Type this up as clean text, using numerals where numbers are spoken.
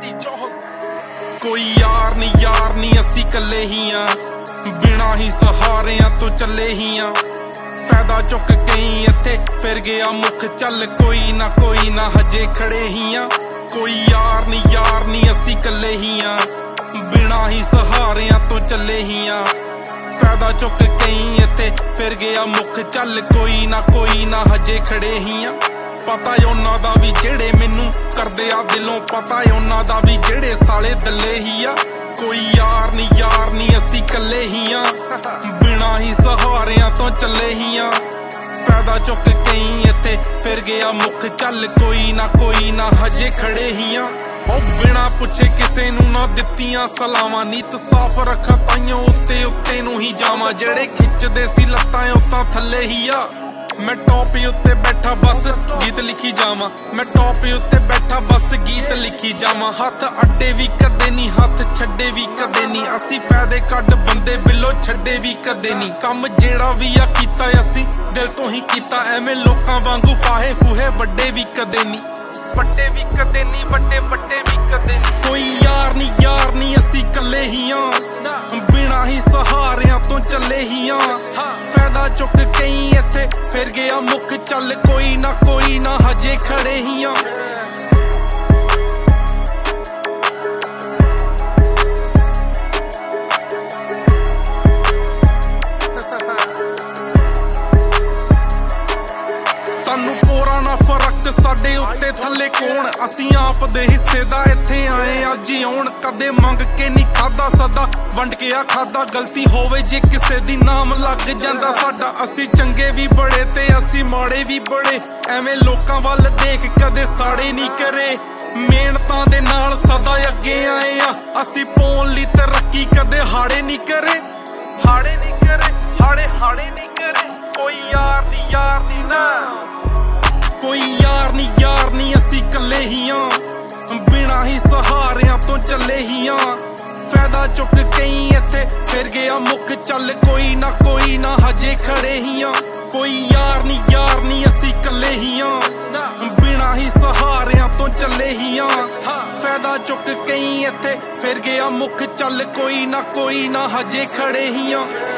कोई यार नी असी कल्ले ही बिना ही सहारियां तो चले ही फायदा चुक कई इत्थे फिर गया मुख चल कोई ना हजे खड़े ही कोई यार नी असी कल्ले ही बिना ही सहारियां तो चले ही फायदा चुक कई इत्थे फिर गया मुख चल कोई ना हजे खड़े ही पता उन्हां दा भी जेड़े मैनू करदे आ दिलों पता उन्हां दा भी जेड़े साले दल्ले ही कोई यार नी असी कल्ले ही बिना ही सहारियां तो चले ही फायदा चुक कई इत्थे फिर गया मुख चल कोई ना हजे खड़े ही बिना पुछे किसे नू ना दित्तियां सलावां नीत साफ रखा ताइयों उत्ते नू ही जावां जेड़े खिचदे सी लत्तां उतां थल्ले ही मैं टॉप उत्ते बैठा बस गीत लिखी जावां मैं टॉप उत्ते बैठा बस गीत लिखी जावां हाथ अड्डे भी कदे नी हाथ छड्डे भी कदे नी असी फायदे कड बंदे बिलो छड्डे भी कदे नी काम जेड़ा भी आ कीता असी दिल तो ही कीता एवें लोकां वांगू फाहे फूहे वड्डे भी कदे नी वड्डे भी कदे नी वड्डे भी कदे नी कोई यार नी असी कल्ले ही बिना ही सहारियां तो चले ही फायदा चुक कई इत्थे फिर गया मुख चल कोई ना हजे खड़े ही सानू पोरा ना फरक साडे उत्ते थल्ले कौन असी आप दे हिस्से दा इत्थे आए अज ही आउण कदे मंग के नी खादा सदा वंड के आ खादा गलती होवे जे किसे दी नाम लग जांदा साडा असी चंगे भी बड़े ते असी माड़े भी बड़े एवें लोकां वल देख कदे साड़े नी करे मेहनतां दे नाल सदा अगे आए असी पौन लई तरक्की कदे हाड़े नी करे हाड़े नी करे कोई यार नी ना कोई यार नी असी कल्ले ही बिना ही सहारियां तो चले ही फायदा चुक कई इत्थे फिर गया मुख चल कोई ना हजे खड़े ही कोई यार नी असी कल्ले ही बिना ही सहारियां तो चले ही फायदा चुक कई इत्थे फिर गया मुख चल कोई ना हजे खड़े ही